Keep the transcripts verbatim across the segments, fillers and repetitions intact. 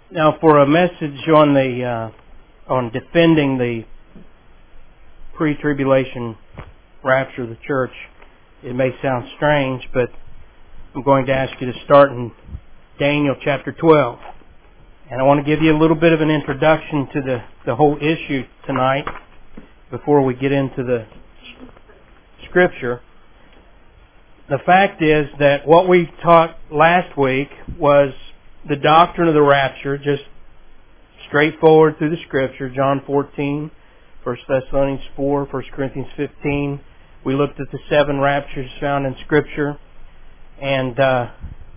Now, for a message on the uh, on defending the pre-tribulation rapture of the church, it may sound strange, but I'm going to ask you to start in Daniel chapter twelve. And I want to give you a little bit of an introduction to the, the whole issue tonight before we get into the Scripture. The fact is that what we taught last week was the doctrine of the rapture, just straightforward through the Scripture. John fourteen, First Thessalonians four, First Corinthians fifteen. We looked at the seven raptures found in Scripture. And uh,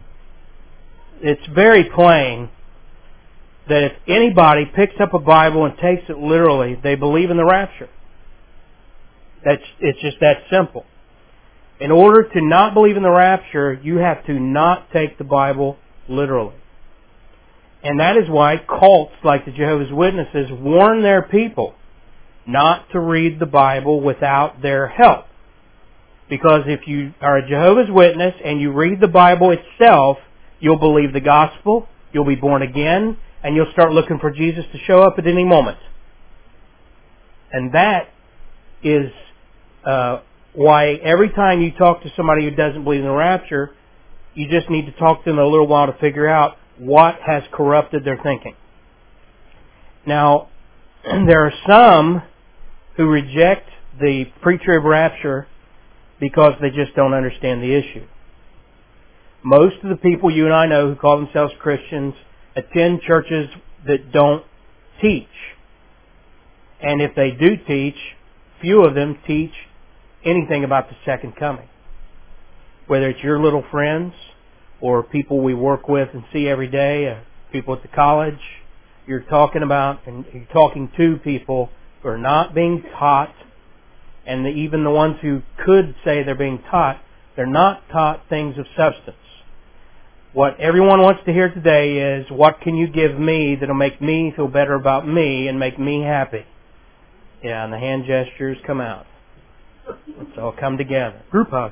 it's very plain that if anybody picks up a Bible and takes it literally, they believe in the rapture. That's, it's just that simple. In order to not believe in the rapture, you have to not take the Bible literally. And that is why cults like the Jehovah's Witnesses warn their people not to read the Bible without their help. Because if you are a Jehovah's Witness and you read the Bible itself, you'll believe the gospel, you'll be born again, and you'll start looking for Jesus to show up at any moment. And that is uh, why every time you talk to somebody who doesn't believe in the rapture, you just need to talk to them a little while to figure out what has corrupted their thinking. Now, there are some who reject the pre-trib rapture because they just don't understand the issue. Most of the people you and I know who call themselves Christians attend churches that don't teach. And if they do teach, few of them teach anything about the second coming. Whether it's your little friends or people we work with and see every day, uh, people at the college, you're talking about and you're talking to people who are not being taught, and the, even the ones who could say they're being taught, they're not taught things of substance. What everyone wants to hear today is, what can you give me that'll make me feel better about me and make me happy? Yeah, and the hand gestures come out. Let's all come together. Group hug.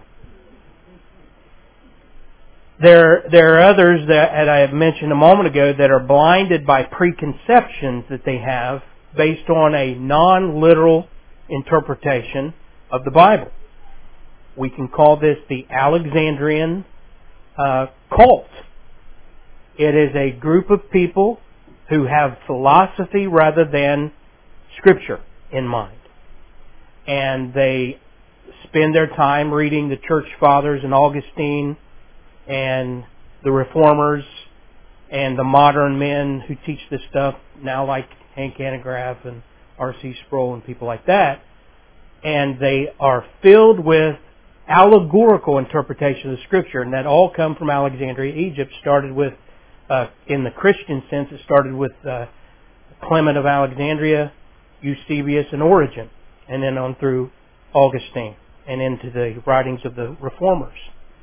There, there are others that, as I have mentioned a moment ago, that are blinded by preconceptions that they have based on a non-literal interpretation of the Bible. We can call this the Alexandrian uh, cult. It is a group of people who have philosophy rather than Scripture in mind. And they spend their time reading the Church Fathers and Augustine and the Reformers and the modern men who teach this stuff now, like Hank Hanegraaff and R C Sproul and people like that. And they are filled with allegorical interpretation of the Scripture, and that all come from Alexandria, Egypt. Started with, uh, in the Christian sense, it started with uh, Clement of Alexandria, Eusebius, and Origen, and then on through Augustine and into the writings of the Reformers.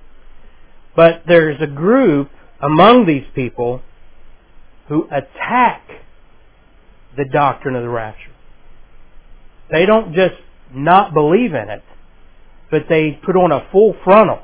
But there's a group among these people who attack the doctrine of the rapture. They don't just not believe in it, but they put on a full frontal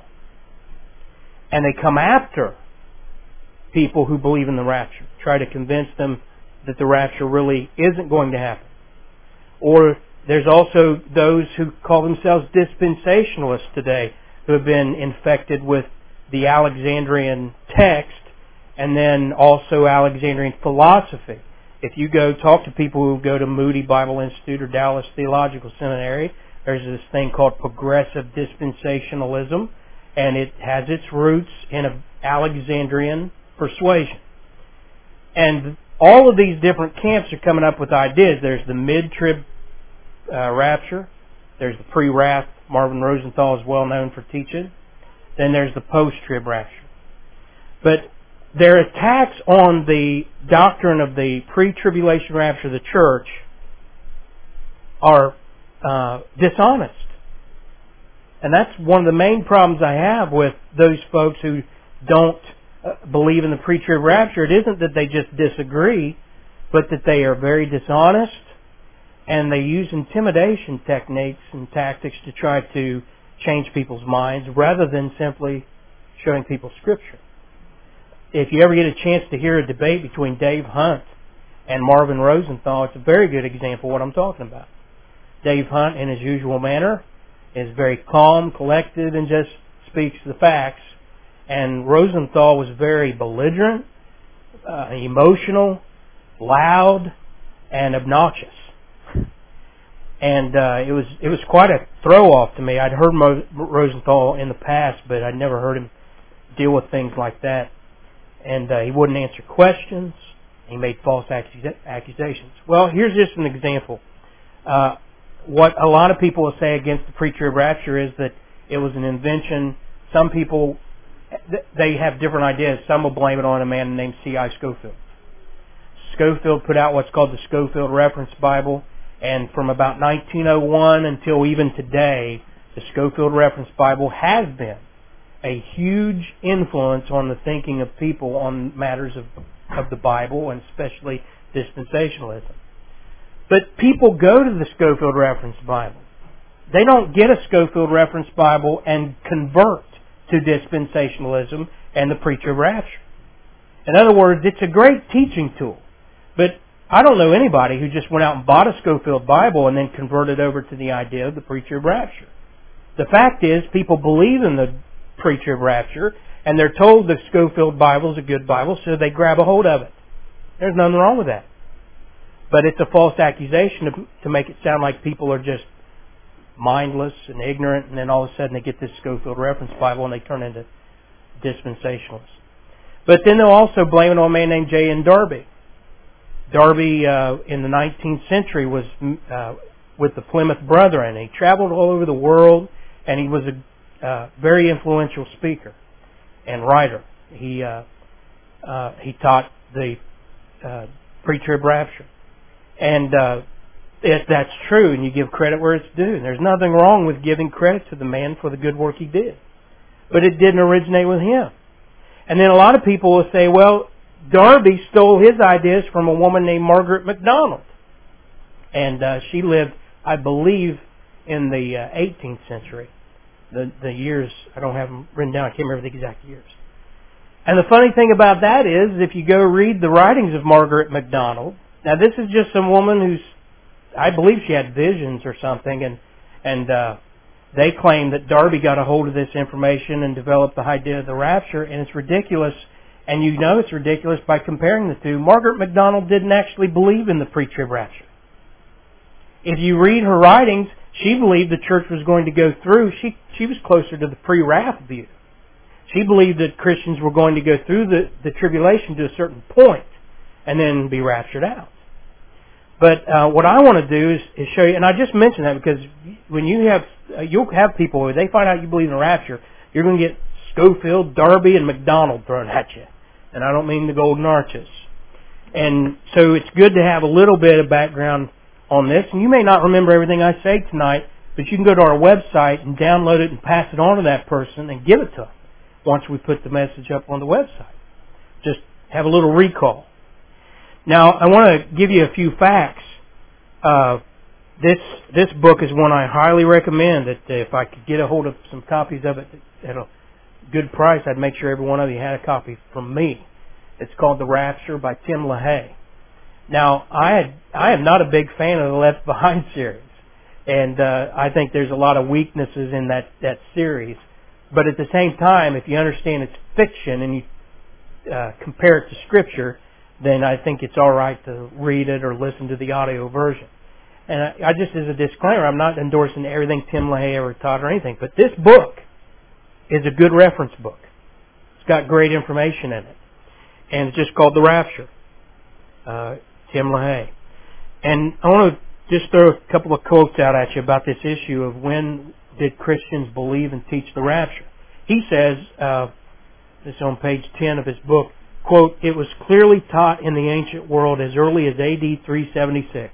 and they come after people who believe in the rapture, try to convince them that the rapture really isn't going to happen. Or there's also those who call themselves dispensationalists today who have been infected with the Alexandrian text and then also Alexandrian philosophy. If you go talk to people who go to Moody Bible Institute or Dallas Theological Seminary, there's this thing called progressive dispensationalism, and it has its roots in an Alexandrian persuasion. And all of these different camps are coming up with ideas. There's the mid-trib uh, rapture. There's the pre-wrath. Marvin Rosenthal is well known for teaching. Then there's the post-trib rapture. But their attacks on the doctrine of the pre-tribulation rapture of the church are uh, dishonest. And that's one of the main problems I have with those folks who don't uh, believe in the pre-trib rapture. It isn't that they just disagree, but that they are very dishonest and they use intimidation techniques and tactics to try to change people's minds rather than simply showing people Scripture. if you ever get a chance to hear a debate between Dave Hunt and Marvin Rosenthal, it's a very good example of what I'm talking about. Dave Hunt, in his usual manner, is very calm, collected, and just speaks the facts. And Rosenthal was very belligerent, uh, emotional, loud, and obnoxious. And uh, it was it was quite a throw-off to me. I'd heard Mo- Rosenthal in the past, but I'd never heard him deal with things like that. And uh, he wouldn't answer questions. He made false accus- accusations. Well, here's just an example. Uh, what a lot of people will say against the pre-trib rapture is that it was an invention. Some people, they have different ideas. Some will blame it on a man named C I Scofield. Scofield put out what's called the Scofield Reference Bible. And from about nineteen oh one until even today, the Scofield Reference Bible has been a huge influence on the thinking of people on matters of, of the Bible, and especially dispensationalism. But people go to the Scofield Reference Bible. They don't get a Scofield Reference Bible and convert to dispensationalism and the pre-trib rapture. In other words, it's a great teaching tool. But I don't know anybody who just went out and bought a Scofield Bible and then converted over to the idea of the pre-trib rapture. The fact is, people believe in the pre-trib rapture, and they're told the Scofield Bible is a good Bible, so they grab a hold of it. There's nothing wrong with that. But it's a false accusation to, to make it sound like people are just mindless and ignorant, and then all of a sudden they get this Scofield Reference Bible and they turn into dispensationalists. But then they'll also blame it on a man named J N Darby. Darby, uh, in the nineteenth century, was uh, with the Plymouth Brethren. He traveled all over the world, and he was a uh, very influential speaker and writer. He uh, uh, he taught the uh, pre-trib rapture. And uh, if that's true, and you give credit where it's due, and there's nothing wrong with giving credit to the man for the good work he did. But it didn't originate with him. And then a lot of people will say, well, Darby stole his ideas from a woman named Margaret MacDonald. And uh, she lived, I believe, in the uh, eighteenth century. The the years, I don't have them written down, I can't remember the exact years. And the funny thing about that is, if you go read the writings of Margaret MacDonald, now this is just some woman who's, I believe she had visions or something, and and uh, they claim that Darby got a hold of this information and developed the idea of the rapture, and it's ridiculous. And you know it's ridiculous by comparing the two. Margaret MacDonald didn't actually believe in the pre-trib rapture. If you read her writings, she believed the church was going to go through. She she was closer to the pre-wrath view. She believed that Christians were going to go through the, the tribulation to a certain point and then be raptured out. But uh, what I want to do is, is show you, and I just mentioned that because when you have, uh, you'll have people, when they find out you believe in rapture, you're going to get Scofield, Darby, and MacDonald thrown at you. And I don't mean the golden arches. And so it's good to have a little bit of background on this. And you may not remember everything I say tonight, but you can go to our website and download it and pass it on to that person and give it to them once we put the message up on the website. Just have a little recall. Now, I want to give you a few facts. Uh, this this book is one I highly recommend. That if I could get a hold of some copies of it at a good price, I'd make sure every one of you had a copy from me. It's called The Rapture by Tim LaHaye. Now, I had, I am not a big fan of the Left Behind series, and uh, I think there's a lot of weaknesses in that, that series. But at the same time, if you understand it's fiction and you uh, compare it to Scripture, then I think it's all right to read it or listen to the audio version. And I, I just, as a disclaimer, I'm not endorsing everything Tim LaHaye ever taught or anything, but this book is a good reference book. It's got great information in it. And it's just called The Rapture. Uh, Tim LaHaye. And I want to just throw a couple of quotes out at you about this issue of when did Christians believe and teach the rapture. He says, uh, this is on page ten of his book, quote, "It was clearly taught in the ancient world as early as A D three seventy-six,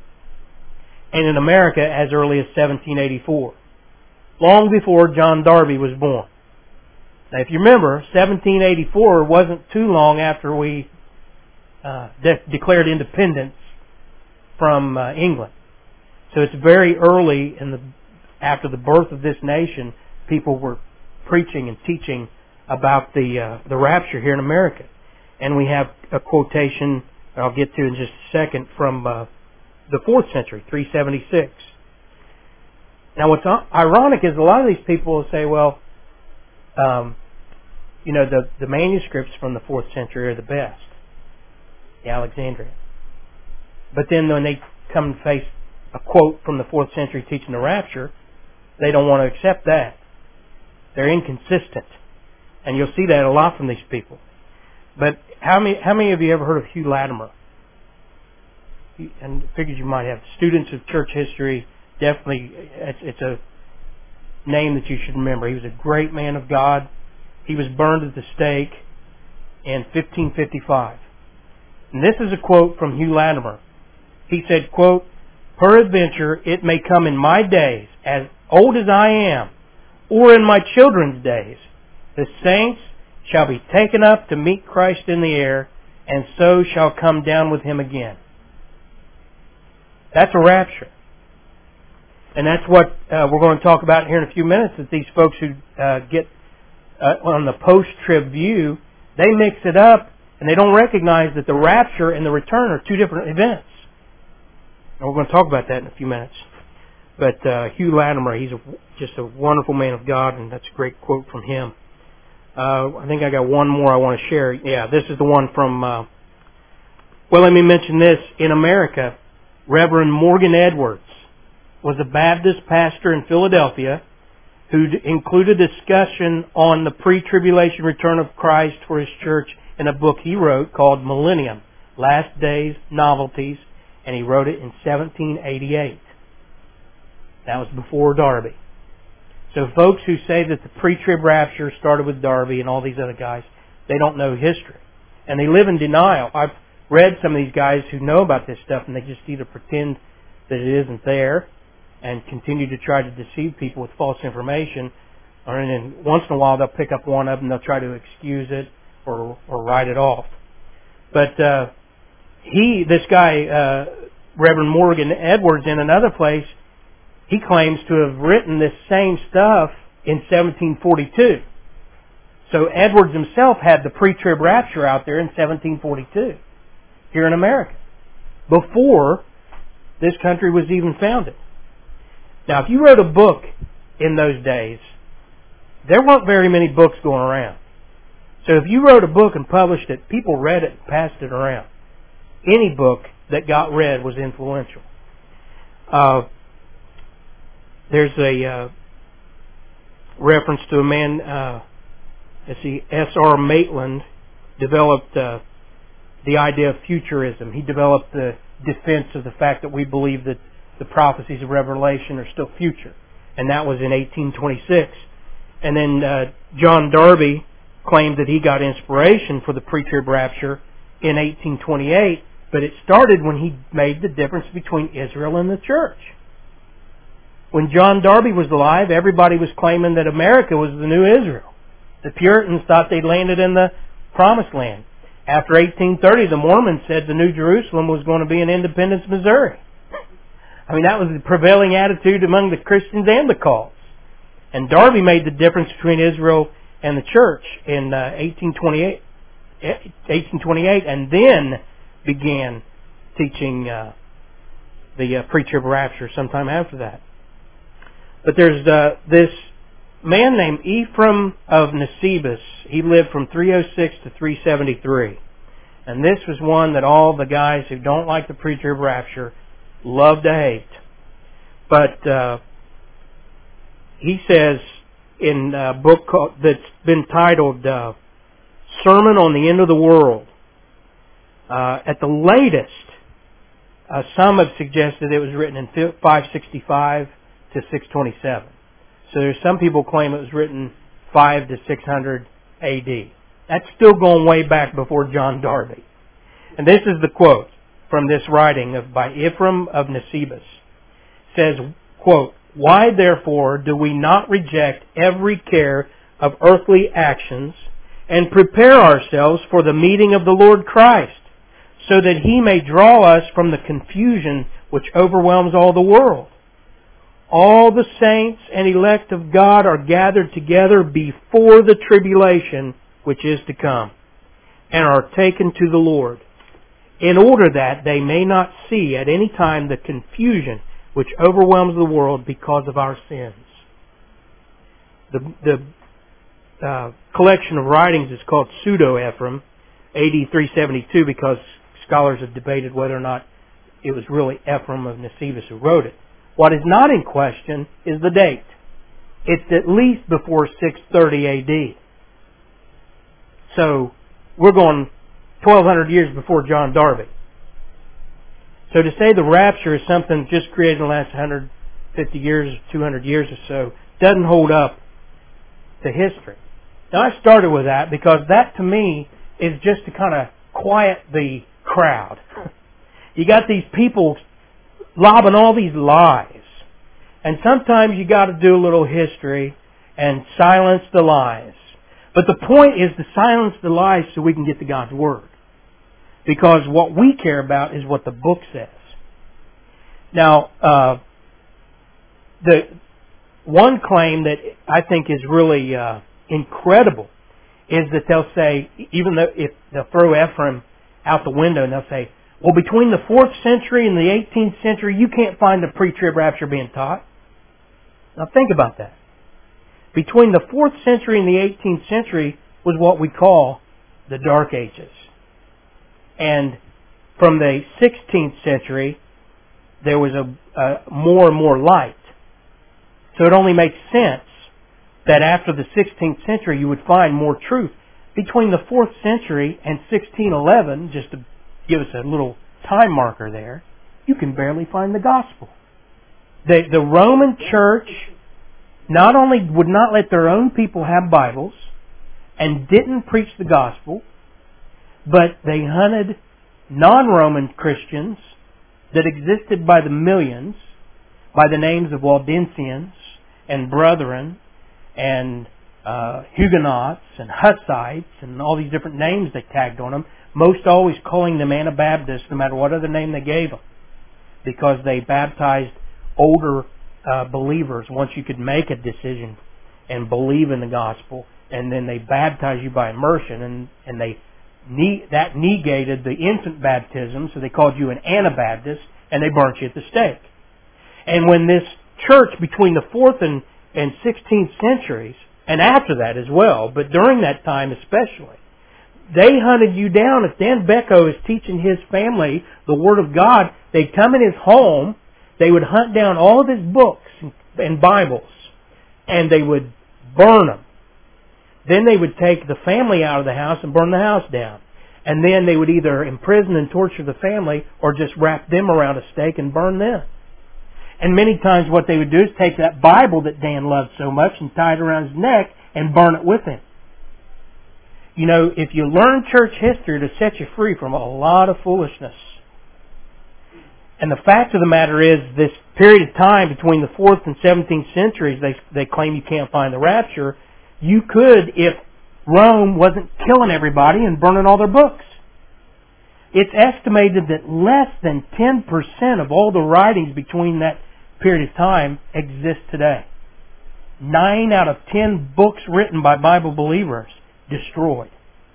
and in America as early as seventeen eighty-four, long before John Darby was born." Now, if you remember, seventeen eighty-four wasn't too long after we uh, de- declared independence from uh, England. So it's very early in the after the birth of this nation, people were preaching and teaching about the uh, the rapture here in America. And we have a quotation I'll get to in just a second from uh, the fourth century, three seventy-six. Now, what's ironic is a lot of these people will say, well, um, you know, the, the manuscripts from the fourth century are the best, the Alexandria. But then when they come and face a quote from the fourth century teaching the rapture, they don't want to accept that. They're inconsistent. And you'll see that a lot from these people. But how many how many of you ever heard of Hugh Latimer? And figures you might have. Students of church history, definitely, it's, it's a name that you should remember. He was a great man of God. He was burned at the stake in fifteen fifty-five. And this is a quote from Hugh Latimer. He said, quote, "Peradventure it may come in my days, as old as I am, or in my children's days, the saints shall be taken up to meet Christ in the air, and so shall come down with Him again." That's a rapture. And that's what uh, we're going to talk about here in a few minutes, that these folks who uh, get uh, on the post-trib view, they mix it up, and they don't recognize that the rapture and the return are two different events. And we're going to talk about that in a few minutes. But uh, Hugh Latimer, he's a, just a wonderful man of God, and that's a great quote from him. Uh, I think I got one more I want to share. Yeah, this is the one from, uh, well, let me mention this. In America, Reverend Morgan Edwards was a Baptist pastor in Philadelphia who included discussion on the pre-tribulation return of Christ for His church in a book he wrote called Millennium, Last Days, Novelties, and he wrote it in seventeen eighty-eight. That was before Darby. So folks who say that the pre-trib rapture started with Darby and all these other guys, they don't know history. And they live in denial. I've read some of these guys who know about this stuff, and they just either pretend that it isn't there and continue to try to deceive people with false information, or then once in a while they'll pick up one of them, they'll try to excuse it or or write it off. But uh, he, this guy, uh, Reverend Morgan Edwards, in another place, he claims to have written this same stuff in seventeen forty-two. So Edwards himself had the pre-trib rapture out there in seventeen forty-two, here in America, before this country was even founded. Now, if you wrote a book in those days, there weren't very many books going around. So if you wrote a book and published it, people read it and passed it around. Any book that got read was influential. Uh, there's a uh, reference to a man, uh, let's see, S R Maitland developed uh, the idea of futurism. He developed the defense of the fact that we believe that the prophecies of Revelation are still future. And that was in eighteen twenty-six. And then uh, John Darby claimed that he got inspiration for the pre-trib rapture in eighteen twenty-eight, but it started when he made the difference between Israel and the church. When John Darby was alive, everybody was claiming that America was the new Israel. The Puritans thought they'd landed in the Promised Land. After eighteen thirty, the Mormons said the New Jerusalem was going to be in Independence, Missouri. I mean, that was the prevailing attitude among the Christians and the cults. And Darby made the difference between Israel and the church in uh, eighteen twenty-eight, eighteen twenty-eight, and then began teaching uh, the uh, pre-trib rapture sometime after that. But there's uh, this man named Ephraim of Nisibis. He lived from three oh six to three seventy-three. And this was one that all the guys who don't like the pre-trib rapture love to hate. But uh, he says in a book called, that's been titled uh, Sermon on the End of the World, uh, at the latest, uh, some have suggested it was written in five sixty-five to six twenty-seven. So there's some people claim it was written five to six hundred A D. That's still going way back before John Darby. And this is the quote from this writing of by Ephraim of Nisibis. It says, quote, "Why therefore do we not reject every care of earthly actions and prepare ourselves for the meeting of the Lord Christ, so that He may draw us from the confusion which overwhelms all the world? all the saints and elect of God are gathered together before the tribulation which is to come, and are taken to the Lord, in order that they may not see at any time the confusion which overwhelms the world because of our sins. The, the uh, collection of writings is called Pseudo-Ephraim, A D three seventy-two, because scholars have debated whether or not it was really Ephraim of Nisibis who wrote it. What is not in question is the date. It's at least before six thirty A D. So, we're going twelve hundred years before John Darby. So to say the rapture is something just created in the last one hundred fifty years, two hundred years or so, doesn't hold up to history. Now I started with that because that to me is just to kind of quiet the crowd. You got these people lobbing all these lies. And sometimes you got to do a little history and silence the lies. But the point is to silence the lies so we can get to God's Word. Because what we care about is what the book says. Now, uh, the one claim that I think is really uh, incredible is that they'll say, even though if they'll throw Ephraim out the window and they'll say, well, between the fourth century and the eighteenth century, you can't find the pre-trib rapture being taught. Now think about that. Between the fourth century and the eighteenth century was what we call the Dark Ages. And from the sixteenth century, there was a, a more and more light. So it only makes sense that after the sixteenth century you would find more truth. Between the fourth century and sixteen eleven, just to give us a little time marker there, you can barely find the gospel. The, the Roman Church not only would not let their own people have Bibles and didn't preach the gospel, but they hunted non-Roman Christians that existed by the millions by the names of Waldensians and Brethren and uh, Huguenots and Hussites and all these different names they tagged on them, most always calling them Anabaptists no matter what other name they gave them, because they baptized older uh, believers once you could make a decision and believe in the gospel, and then they baptize you by immersion, and, and they ne- that negated the infant baptism, so they called you an Anabaptist, and they burnt you at the stake. And when this church between the fourth and, and sixteenth centuries, and after that as well, but during that time especially, they hunted you down. If Dan Becko is teaching his family the Word of God, they'd come in his home, they would hunt down all of his books and Bibles, and they would burn them. Then they would take the family out of the house and burn the house down. And then they would either imprison and torture the family or just wrap them around a stake and burn them. And many times what they would do is take that Bible that Dan loved so much and tie it around his neck and burn it with him. You know, if you learn church history, it'll set you free from a lot of foolishness. And the fact of the matter is, this period of time between the fourth and seventeenth centuries, they, they claim you can't find the rapture. You could if Rome wasn't killing everybody and burning all their books. It's estimated that less than ten percent of all the writings between that period of time exist today. Nine out of ten books written by Bible believers destroyed.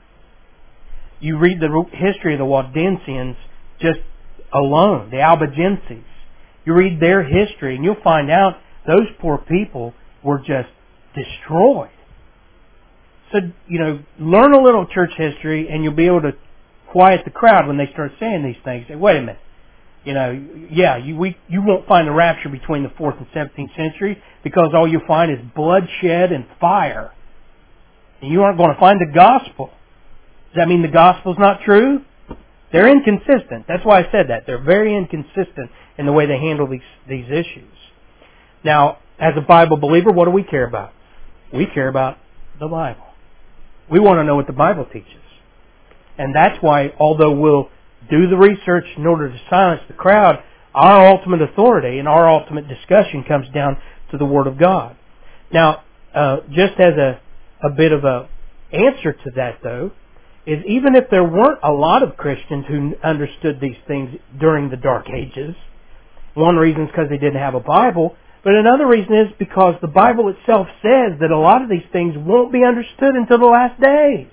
You read the history of the Waldensians just alone, the Albigenses. You read their history and you'll find out those poor people were just destroyed. So, you know, learn a little church history and you'll be able to quiet the crowd when they start saying these things. Say, wait a minute. You know, yeah, you we you won't find the rapture between the fourth and seventeenth century because all you'll find is bloodshed and fire. And you aren't going to find the gospel. Does that mean the gospel's not true? They're inconsistent. That's why I said that. They're very inconsistent in the way they handle these these issues. Now, as a Bible believer, what do we care about? We care about the Bible. We want to know what the Bible teaches. And that's why, although we'll do the research in order to silence the crowd, our ultimate authority and our ultimate discussion comes down to the Word of God. Now, uh, just as a, a bit of a answer to that, though, is even if there weren't a lot of Christians who understood these things during the Dark Ages, one reason is because they didn't have a Bible, But another reason is because the Bible itself says that a lot of these things won't be understood until the last days.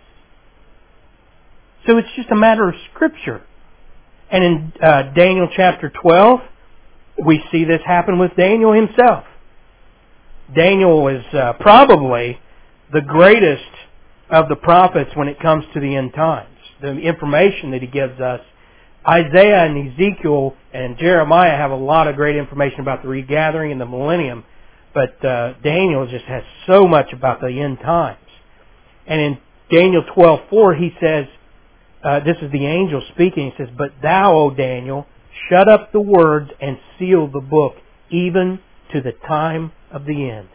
So it's just a matter of Scripture. And in uh, Daniel chapter twelve, we see this happen with Daniel himself. Daniel is uh, probably the greatest of the prophets when it comes to the end times. The information that he gives us. Isaiah and Ezekiel and Jeremiah have a lot of great information about the regathering and the millennium. But uh, Daniel just has so much about the end times. And in Daniel twelve four he says, uh, this is the angel speaking, he says, "But thou, O Daniel, shut up the words and seal the book, even to the time of the end.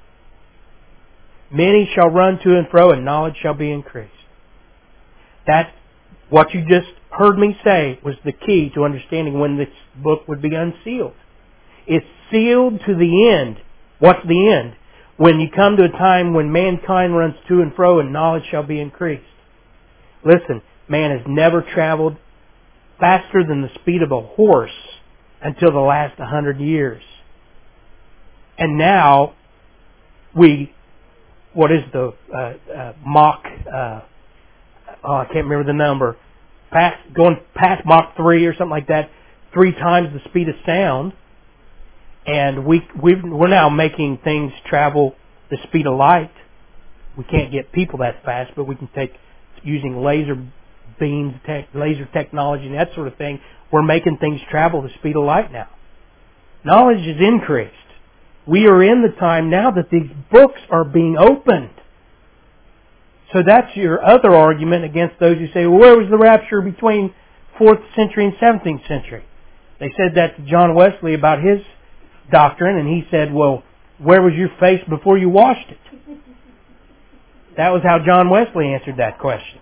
Many shall run to and fro, and knowledge shall be increased." That, what you just heard me say, was the key to understanding when this book would be unsealed. It's sealed to the end. What's the end? When you come to a time when mankind runs to and fro and knowledge shall be increased. Listen, man has never traveled faster than the speed of a horse until the last hundred years. And now, we, what is the uh, uh, Mach, uh, oh, I can't remember the number, past, going past Mach three or something like that, three times the speed of sound. And we, we've, we're now making things travel the speed of light. We can't get people that fast, but we can take, using laser beams, tech, laser technology and that sort of thing, we're making things travel the speed of light now. Knowledge is increased. We are in the time now that these books are being opened. So that's your other argument against those who say, well, where was the rapture between fourth century and seventeenth century? They said that to John Wesley about his doctrine, and he said, well, where was your face before you washed it? That was how John Wesley answered that question.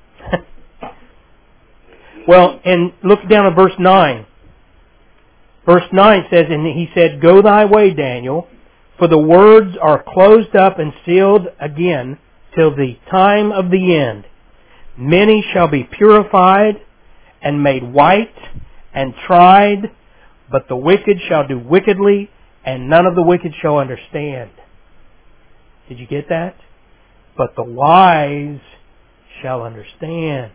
Well, and look down at verse nine. Verse nine says, and he said, "Go thy way, Daniel, for the words are closed up and sealed again till the time of the end. Many shall be purified and made white and tried, but the wicked shall do wickedly, and none of the wicked shall understand." Did you get that? But the wise shall understand.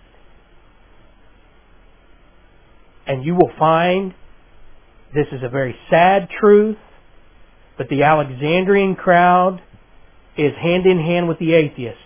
And you will find, this is a very sad truth, but the Alexandrian crowd is hand in hand with the atheists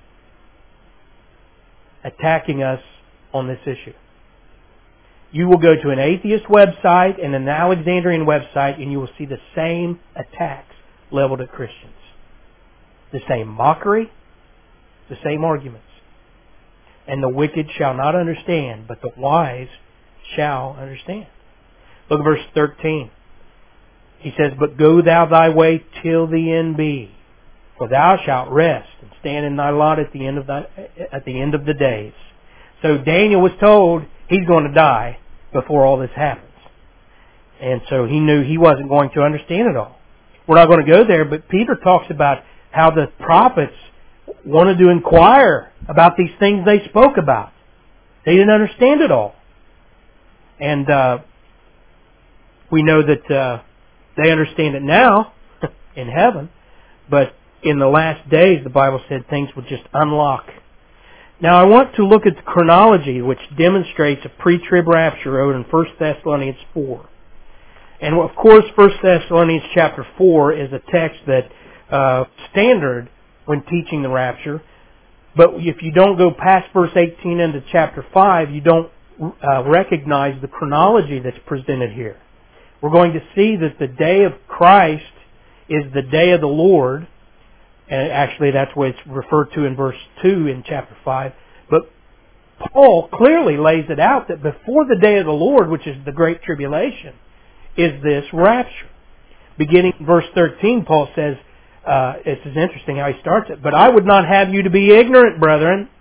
attacking us on this issue. You will go to an atheist website and an Alexandrian website, and you will see the same attacks leveled at Christians. The same mockery, the same arguments. And the wicked shall not understand, but the wise shall understand. Look at verse thirteen. He says, "But go thou thy way till the end be, for thou shalt rest and stand in thy lot at the end of thy, at the end of the days." So Daniel was told he's going to die before all this happens. And so he knew he wasn't going to understand it all. We're not going to go there, but Peter talks about how the prophets wanted to inquire about these things they spoke about. They didn't understand it all. And uh, we know that uh, they understand it now in heaven, but in the last days, the Bible said things will just unlock. Now I want to look at the chronology which demonstrates a pre-trib rapture out in First Thessalonians four. And of course, First Thessalonians chapter four is a text that uh, standard when teaching the rapture. But if you don't go past verse eighteen into chapter five, you don't uh, recognize the chronology that's presented here. We're going to see that the day of Christ is the day of the Lord. And actually, that's what it's referred to in verse two in chapter five. But Paul clearly lays it out that before the day of the Lord, which is the Great Tribulation, is this rapture. Beginning in verse thirteen, Paul says, uh, this is interesting how he starts it, "But I would not have you to be ignorant, brethren."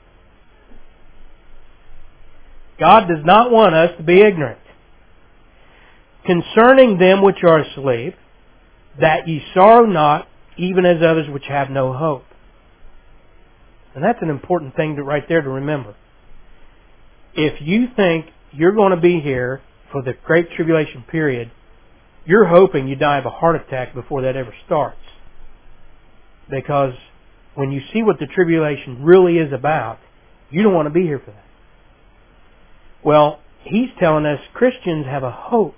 God does not want us to be ignorant. "Concerning them which are asleep, that ye sorrow not, even as others which have no hope." And that's an important thing to right there to remember. If you think you're going to be here for the Great Tribulation period, you're hoping you die of a heart attack before that ever starts. Because when you see what the tribulation really is about, you don't want to be here for that. Well, he's telling us Christians have a hope.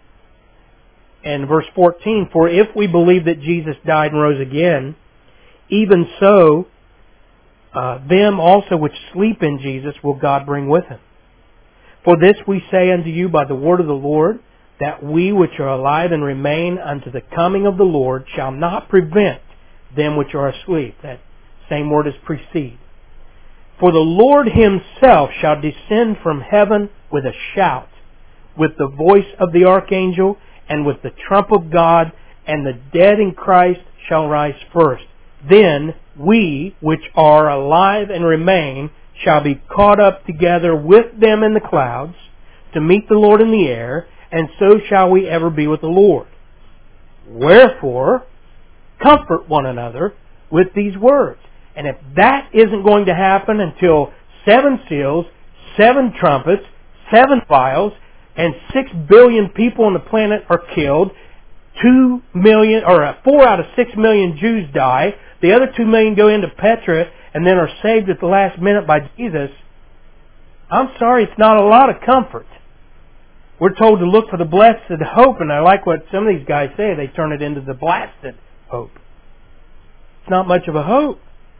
And verse fourteen, for if we believe that Jesus died and rose again, even so, uh, them also which sleep in Jesus will God bring with him. For this we say unto you by the word of the Lord, that we which are alive and remain unto the coming of the Lord shall not prevent them which are asleep. That same word as precede. For the Lord himself shall descend from heaven with a shout, with the voice of the archangel, and with the trump of God, and the dead in Christ shall rise first. Then we which are alive and remain shall be caught up together with them in the clouds to meet the Lord in the air, and so shall we ever be with the Lord. Wherefore, comfort one another with these words. And if that isn't going to happen until seven seals, seven trumpets, seven vials, and six billion people on the planet are killed, two million, or four out of six million Jews die, the other two million go into Petra and then are saved at the last minute by Jesus, I'm sorry, it's not a lot of comfort. We're told to look for the blessed hope, and I like what some of these guys say. They turn it into the blasted hope. It's not much of a hope.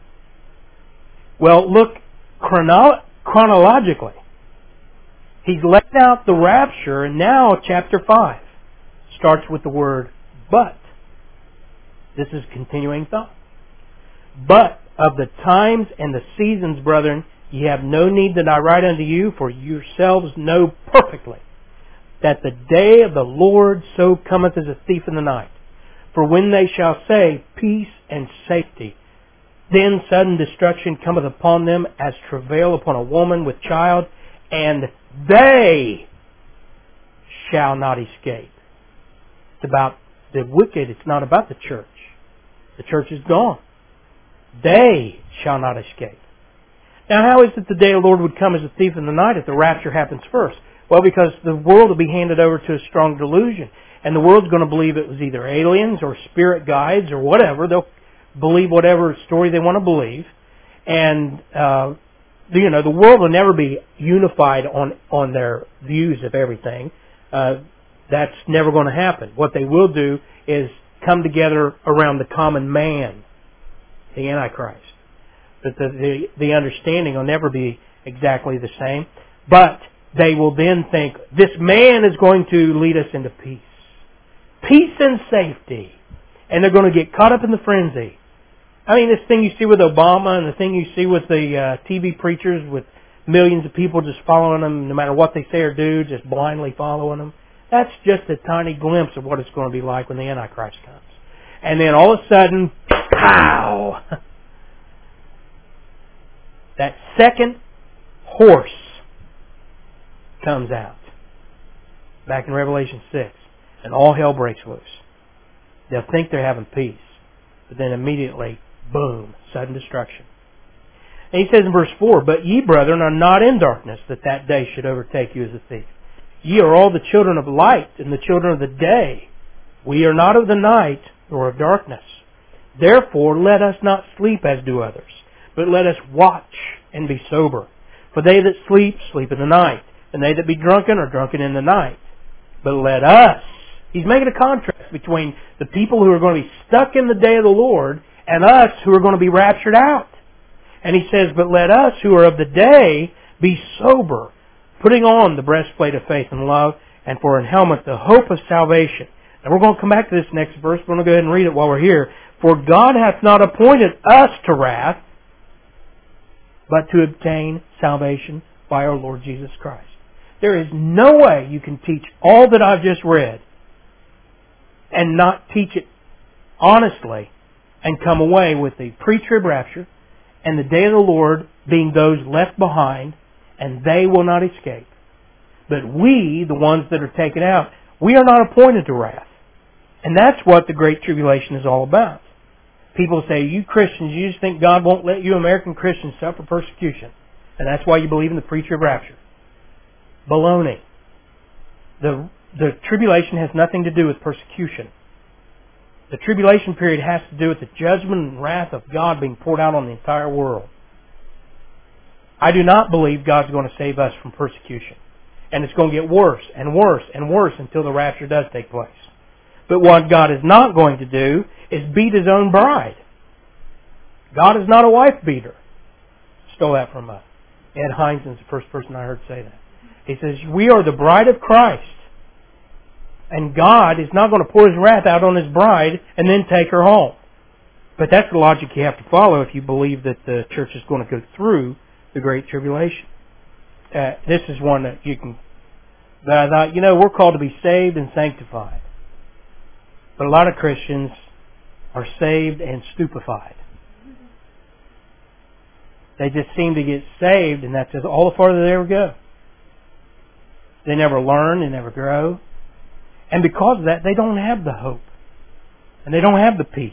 Well, look chrono- chronologically. He's laid out the rapture, and now chapter five starts with the word but. This is continuing thought. But of the times and the seasons, brethren, ye have no need that I write unto you, for yourselves know perfectly that the day of the Lord so cometh as a thief in the night. For when they shall say, peace and safety, then sudden destruction cometh upon them as travail upon a woman with child, and they shall not escape. It's about the wicked. It's not about the church. The church is gone. They shall not escape. Now, how is it the day of the Lord would come as a thief in the night if the rapture happens first? Well, because the world will be handed over to a strong delusion. And the world's going to believe it was either aliens or spirit guides or whatever. They'll believe whatever story they want to believe. And, uh, you know, the world will never be unified on, on their views of everything. Uh, that's never going to happen. What they will do is come together around the common man, the Antichrist. But the, the, the understanding will never be exactly the same. But they will then think, this man is going to lead us into peace. Peace and safety. And they're going to get caught up in the frenzy. I mean, this thing you see with Obama and the thing you see with the uh, T V preachers with millions of people just following them no matter what they say or do, just blindly following them. That's just a tiny glimpse of what it's going to be like when the Antichrist comes. And then all of a sudden, pow! That second horse comes out. Back in Revelation six. And all hell breaks loose. They'll think they're having peace. But then immediately, boom, sudden destruction. And he says in verse four, but ye, brethren, are not in darkness, that that day should overtake you as a thief. Ye are all the children of light and the children of the day. We are not of the night nor of darkness. Therefore, let us not sleep as do others, but let us watch and be sober. For they that sleep, sleep in the night, and they that be drunken are drunken in the night. But let us, he's making a contrast between the people who are going to be stuck in the day of the Lord and us who are going to be raptured out. And he says, but let us who are of the day be sober, putting on the breastplate of faith and love, and for an helmet the hope of salvation. And we're going to come back to this next verse. We're going to go ahead and read it while we're here. For God hath not appointed us to wrath, but to obtain salvation by our Lord Jesus Christ. There is no way you can teach all that I've just read and not teach it honestly and come away with the pre-trib rapture and the day of the Lord being those left behind, and they will not escape. But we, the ones that are taken out, we are not appointed to wrath. And that's what the Great Tribulation is all about. People say, you Christians, you just think God won't let you American Christians suffer persecution. And that's why you believe in the pre-trib rapture. Baloney. The, the tribulation has nothing to do with persecution. The tribulation period has to do with the judgment and wrath of God being poured out on the entire world. I do not believe God's going to save us from persecution. And it's going to get worse and worse and worse until the rapture does take place. But what God is not going to do is beat His own bride. God is not a wife beater. Stole that from uh, Ed Heinzen's the first person I heard say that. He says, we are the bride of Christ. And God is not going to pour His wrath out on His bride and then take her home. But that's the logic you have to follow if you believe that the church is going to go through the Great Tribulation. Uh, this is one that you can... That I thought, you know, we're called to be saved and sanctified. But a lot of Christians are saved and stupefied. They just seem to get saved, and that's all the farther they ever go. They never learn, they never grow. And because of that, they don't have the hope. And they don't have the peace.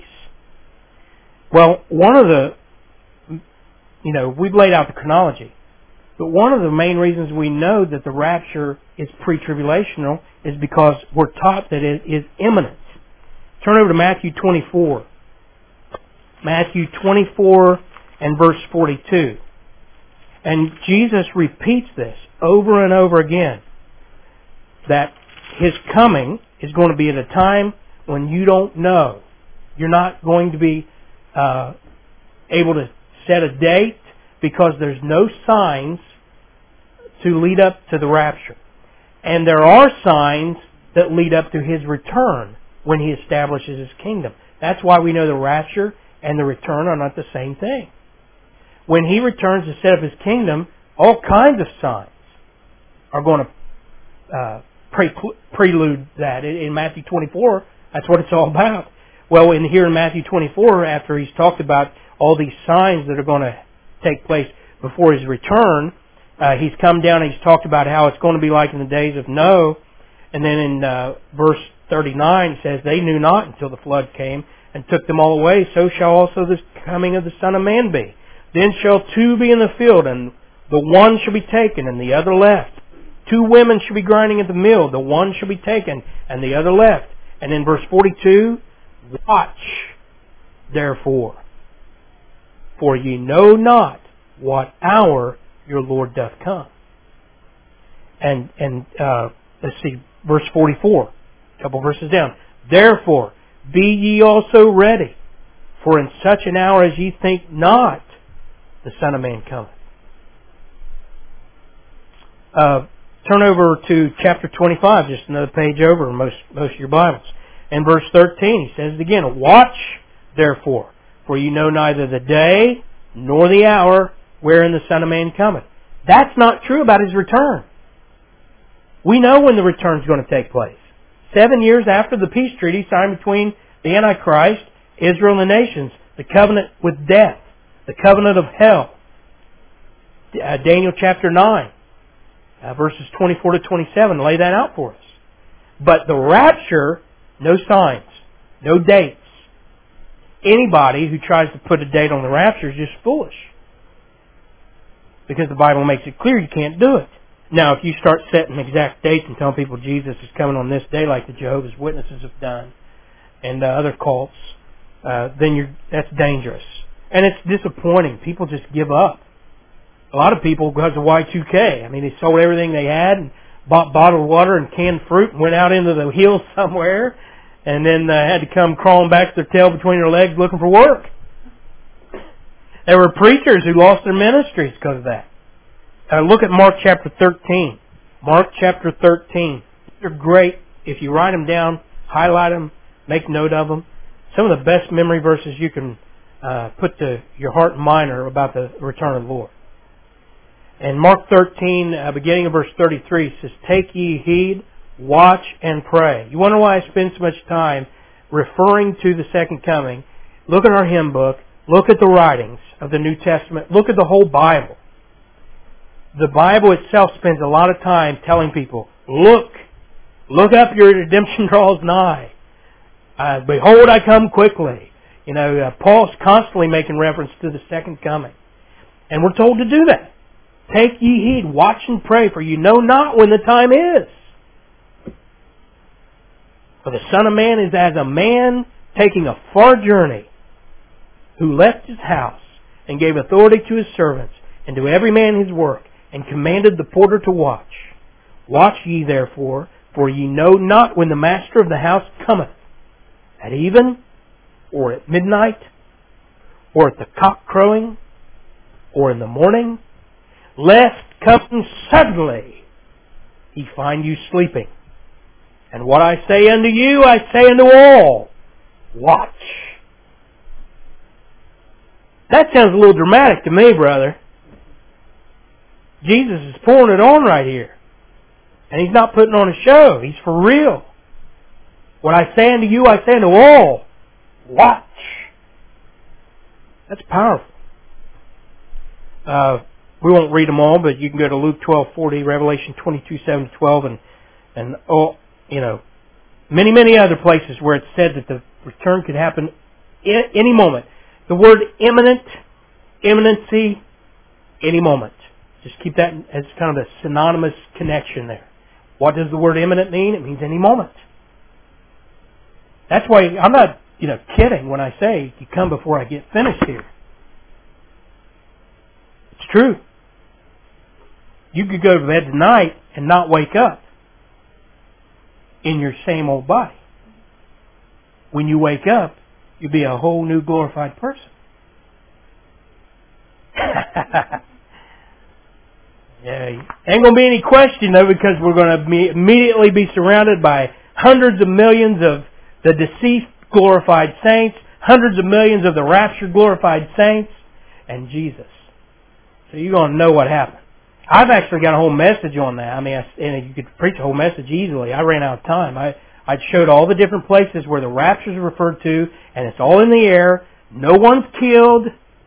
Well, one of the, you know, we've laid out the chronology. But one of the main reasons we know that the rapture is pre-tribulational is because we're taught that it is imminent. Turn over to Matthew twenty-four. Matthew twenty-four and verse forty-two. And Jesus repeats this over and over again. That His coming is going to be at a time when you don't know. You're not going to be uh, able to set a date because there's no signs to lead up to the rapture. And there are signs that lead up to His return when He establishes His kingdom. That's why we know the rapture and the return are not the same thing. When He returns to set up His kingdom, all kinds of signs are going to uh, pre- prelude that. In Matthew twenty-four, that's what it's all about. Well, in here in Matthew twenty-four, after He's talked about all these signs that are going to take place before His return, uh, He's come down and He's talked about how it's going to be like in the days of Noah. And then in uh, verse thirty-nine, it says, they knew not until the flood came and took them all away. So shall also the coming of the Son of Man be. Then shall two be in the field, and the one shall be taken, and the other left. Two women shall be grinding at the mill, the one shall be taken, and the other left. And in verse forty-two, watch, therefore, for ye know not what hour your Lord doth come. And and uh, let's see, verse forty-four, a couple verses down. Therefore, be ye also ready, for in such an hour as ye think not, the Son of Man cometh. Uh, turn over to chapter twenty-five, just another page over in most, most of your Bibles. In verse thirteen, he says it again, watch, therefore, for you know neither the day nor the hour wherein the Son of Man cometh. That's not true about His return. We know when the return is going to take place. Seven years after the peace treaty signed between the Antichrist, Israel and the nations, the covenant with death, the covenant of hell. Uh, Daniel chapter nine, uh, verses twenty-four to twenty-seven, lay that out for us. But the rapture, no signs, no dates. Anybody who tries to put a date on the rapture is just foolish. Because the Bible makes it clear you can't do it. Now, if you start setting exact dates and telling people Jesus is coming on this day like the Jehovah's Witnesses have done and uh, other cults, uh, then you're, that's dangerous. And it's disappointing. People just give up. A lot of people, because of Y two K, I mean, they sold everything they had and bought bottled water and canned fruit and went out into the hills somewhere and then uh, had to come crawling back to their tail between their legs looking for work. There were preachers who lost their ministries because of that. Uh, look at Mark chapter thirteen. Mark chapter thirteen. They're great. If you write them down, highlight them, make note of them. Some of the best memory verses you can uh, put to your heart and mind are about the return of the Lord. And Mark thirteen, uh, beginning of verse thirty-three, says, take ye heed, watch and pray. You wonder why I spend so much time referring to the second coming? Look at our hymn book. Look at the writings of the New Testament. Look at the whole Bible. The Bible itself spends a lot of time telling people, look, look up, your redemption draws nigh. Uh, behold, I come quickly. You know, uh, Paul's constantly making reference to the second coming. And we're told to do that. Take ye heed, watch and pray, for you know not when the time is. For the Son of Man is as a man taking a far journey, who left his house, and gave authority to his servants, and to every man his work, and commanded the porter to watch. Watch ye therefore, for ye know not when the master of the house cometh, at even, or at midnight, or at the cock crowing, or in the morning, lest coming suddenly he find you sleeping. And what I say unto you, I say unto all, watch. That sounds a little dramatic to me, brother. Jesus is pouring it on right here. And He's not putting on a show. He's for real. What I say unto you, I say unto all, watch. That's powerful. Uh, we won't read them all, but you can go to Luke twelve forty, Revelation twenty-two seven to twelve, and and all, you know, many many other places where it's said that the return could happen in any moment. The word imminent, imminency, any moment. Just keep that as kind of a synonymous connection there. What does the word imminent mean? It means any moment. That's why I'm not, you know, kidding when I say you come before I get finished here. It's true. You could go to bed tonight and not wake up in your same old body. When you wake up, you'll be a whole new glorified person. Yeah, ain't going to be any question though, because we're going to be immediately be surrounded by hundreds of millions of the deceased glorified saints, hundreds of millions of the raptured glorified saints, and Jesus. So you're going to know what happened. I've actually got a whole message on that. I mean, I, and you could preach a whole message easily. I ran out of time. I I showed all the different places where the rapture is referred to, and it's all in the air. No one's killed.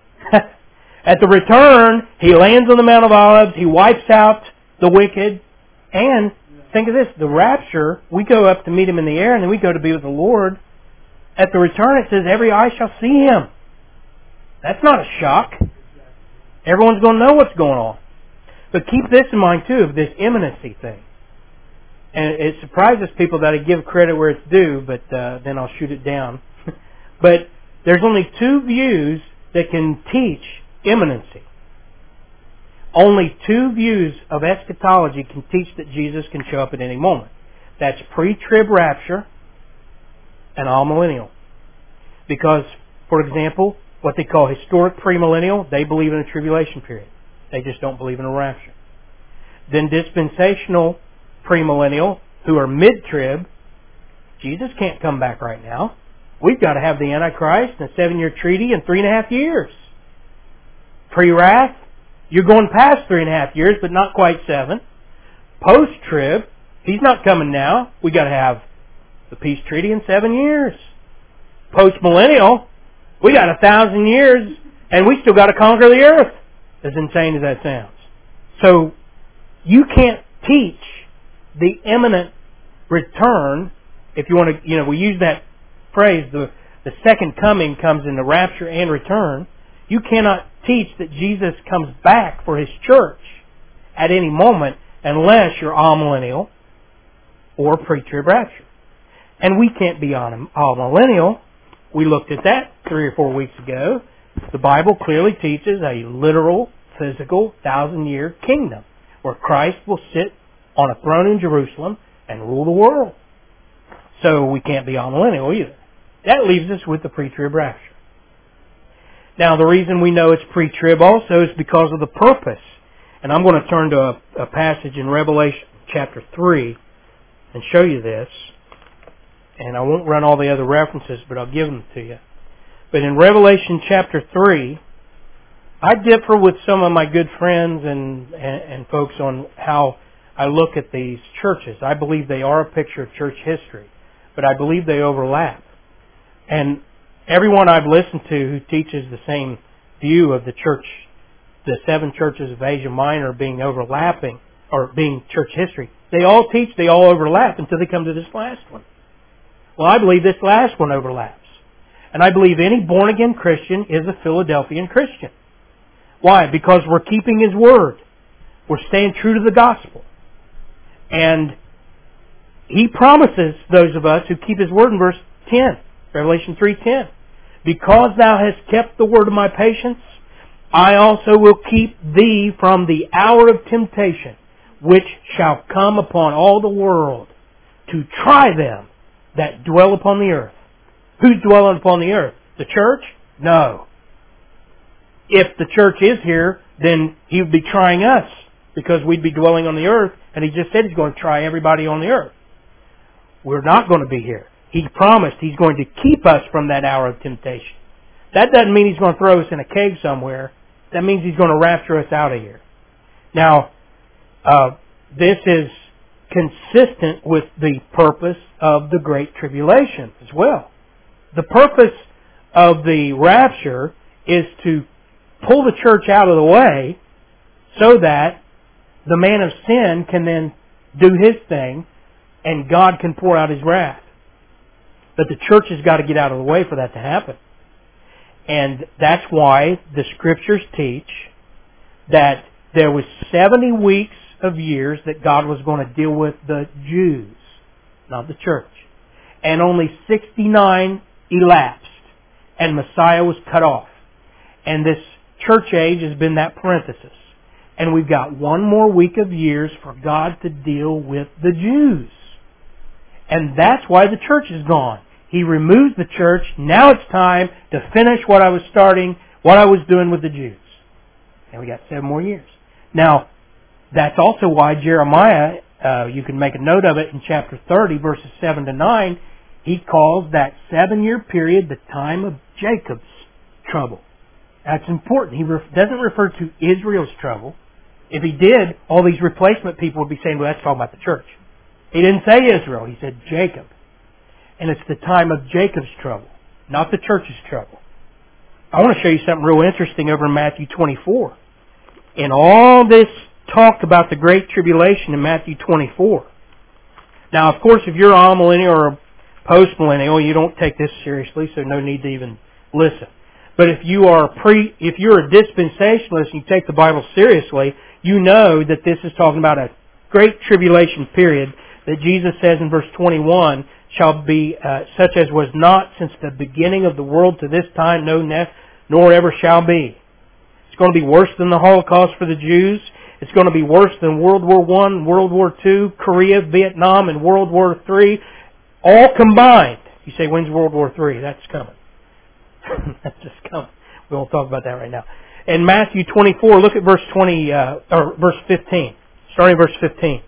At the return, He lands on the Mount of Olives. He wipes out the wicked. And think of this, the rapture, we go up to meet Him in the air, and then we go to be with the Lord. At the return, it says, every eye shall see Him. That's not a shock. Everyone's going to know what's going on. But keep this in mind, too, of this imminency thing. And it surprises people that I give credit where it's due, but uh, then I'll shoot it down. But there's only two views that can teach imminency. Only two views of eschatology can teach that Jesus can show up at any moment. That's pre-trib rapture and all-millennial. Because, for example, what they call historic premillennial, they believe in a tribulation period. They just don't believe in a rapture. Then dispensational premillennial, who are mid-trib, Jesus can't come back right now. We've got to have the Antichrist and a seven-year treaty in three and a half years. Pre-wrath, you're going past three and a half years, but not quite seven. Post-trib, He's not coming now. We've got to have the peace treaty in seven years. Post-millennial, we got a thousand years, and we still got to conquer the earth. As insane as that sounds. So, you can't teach the imminent return, if you want to, you know, we use that phrase, the, the second coming comes in the rapture and return. You cannot teach that Jesus comes back for His church at any moment unless you're amillennial or pre-trib rapture. And we can't be amillennial. We looked at that three or four weeks ago. The Bible clearly teaches a literal, physical, thousand-year kingdom where Christ will sit on a throne in Jerusalem and rule the world. So we can't be amillennial either. That leaves us with the pre-trib rapture. Now, the reason we know it's pre-trib also is because of the purpose. And I'm going to turn to a, a passage in Revelation chapter three and show you this. And I won't run all the other references, but I'll give them to you. But in Revelation chapter three, I differ with some of my good friends and, and, and folks on how I look at these churches. I believe they are a picture of church history, but I believe they overlap. And everyone I've listened to who teaches the same view of the church, the seven churches of Asia Minor being overlapping, or being church history, they all teach they all overlap until they come to this last one. Well, I believe this last one overlaps. And I believe any born-again Christian is a Philadelphian Christian. Why? Because we're keeping His Word. We're staying true to the gospel. And He promises those of us who keep His word in verse ten, Revelation three ten. Because thou hast kept the word of my patience, I also will keep thee from the hour of temptation, which shall come upon all the world, to try them that dwell upon the earth. Who's dwelling upon the earth? The church? No. If the church is here, then He would be trying us, because we'd be dwelling on the earth, and He just said He's going to try everybody on the earth. We're not going to be here. He promised He's going to keep us from that hour of temptation. That doesn't mean He's going to throw us in a cave somewhere. That means He's going to rapture us out of here. Now, uh, this is consistent with the purpose of the Great Tribulation as well. The purpose of the rapture is to pull the church out of the way so that the man of sin can then do his thing and God can pour out His wrath. But the church has got to get out of the way for that to happen. And that's why the Scriptures teach that there was seventy weeks of years that God was going to deal with the Jews, not the church. And only sixty-nine elapsed, and Messiah was cut off. And this church age has been that parenthesis. And we've got one more week of years for God to deal with the Jews. And that's why the church is gone. He removes the church. Now it's time to finish what I was starting, what I was doing with the Jews. And we got seven more years. Now, that's also why Jeremiah, uh, you can make a note of it in chapter thirty, verses seven to nine, he calls that seven-year period the time of Jacob's trouble. That's important. He ref- doesn't refer to Israel's trouble. If he did, all these replacement people would be saying, well, that's talking about the church. He didn't say Israel. He said Jacob. And it's the time of Jacob's trouble, not the church's trouble. I want to show you something real interesting over in Matthew twenty-four. In all this talk about the Great Tribulation in Matthew twenty-four. Now, of course, if you're a millennial or a post-millennial, you don't take this seriously, so no need to even listen. But if you are pre, if you're a dispensationalist and you take the Bible seriously, you know that this is talking about a great tribulation period that Jesus says in verse twenty-one shall be uh, such as was not since the beginning of the world to this time, no, ne- nor ever shall be. It's going to be worse than the Holocaust for the Jews. It's going to be worse than World War One, World War Two, Korea, Vietnam, and World War Three, all combined. You say, when's World War Three? That's coming. That's just coming. We won't talk about that right now. In Matthew twenty-four, look at verse twenty uh, or verse fifteen. Starting verse fifteen.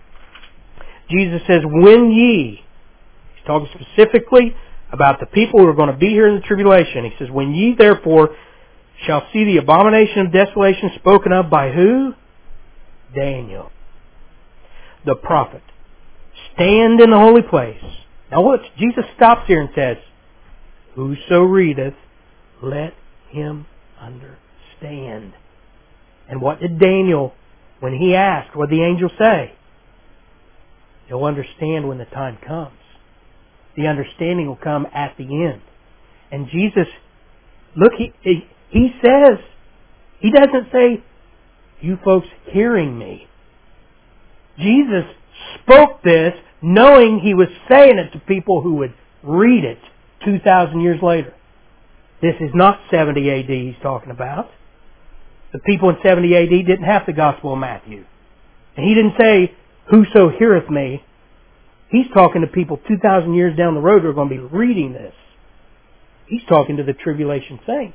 Jesus says, "When ye," he's talking specifically about the people who are going to be here in the tribulation. He says, "When ye therefore shall see the abomination of desolation spoken of by who? Daniel, the prophet, stand in the holy place." Now what? Jesus stops here and says, "Whoso readeth, let him understand." And what did Daniel, when he asked, what did the angel say? He'll understand when the time comes. The understanding will come at the end. And Jesus, look, he, he, he says, he doesn't say, you folks hearing me. Jesus spoke this knowing he was saying it to people who would read it two thousand years later. This is not seventy A D he's talking about. The people in seventy A D didn't have the Gospel of Matthew. And he didn't say, whoso heareth me. He's talking to people two thousand years down the road who are going to be reading this. He's talking to the tribulation saints.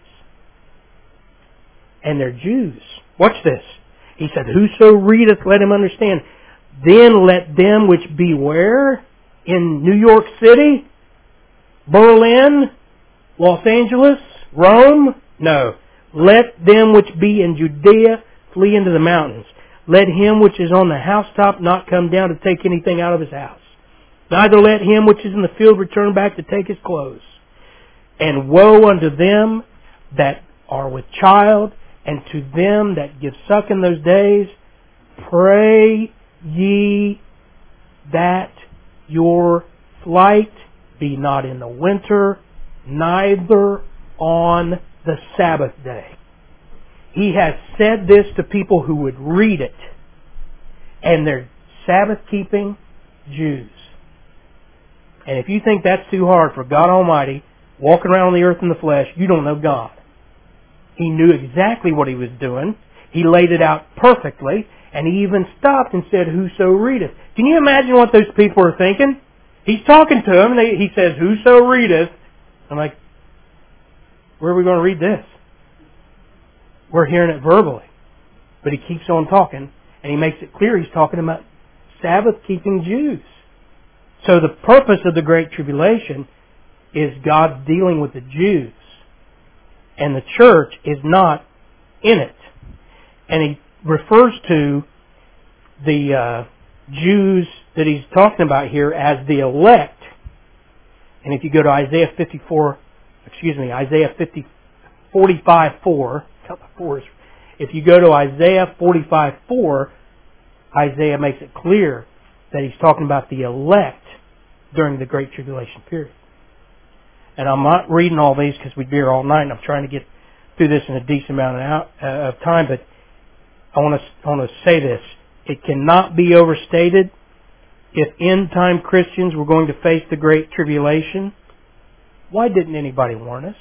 And they're Jews. Watch this. He said, whoso readeth, let him understand. Then let them which be where? In New York City? Berlin? Los Angeles? Rome? No. Let them which be in Judea flee into the mountains. Let him which is on the housetop not come down to take anything out of his house. Neither let him which is in the field return back to take his clothes. And woe unto them that are with child, and to them that give suck in those days. Pray ye that your flight be not in the winter, neither on the Sabbath day. He has said this to people who would read it. And they're Sabbath-keeping Jews. And if you think that's too hard for God Almighty, walking around on the earth in the flesh, you don't know God. He knew exactly what He was doing. He laid it out perfectly. And He even stopped and said, whoso readeth. Can you imagine what those people are thinking? He's talking to them, and they, He says, whoso readeth. I'm like, where are we going to read this? We're hearing it verbally. But He keeps on talking, and He makes it clear He's talking about Sabbath-keeping Jews. So the purpose of the Great Tribulation is God dealing with the Jews. And the church is not in it. And He refers to the uh, Jews that He's talking about here as the elect. And if you go to Isaiah fifty-four, excuse me, Isaiah fifty, forty-five four, if you go to Isaiah forty-five four, Isaiah makes it clear that he's talking about the elect during the Great Tribulation period. And I'm not reading all these because we'd be here all night, and I'm trying to get through this in a decent amount of time, but I want to, I want to say this. It cannot be overstated. If end-time Christians were going to face the Great Tribulation, why didn't anybody warn us?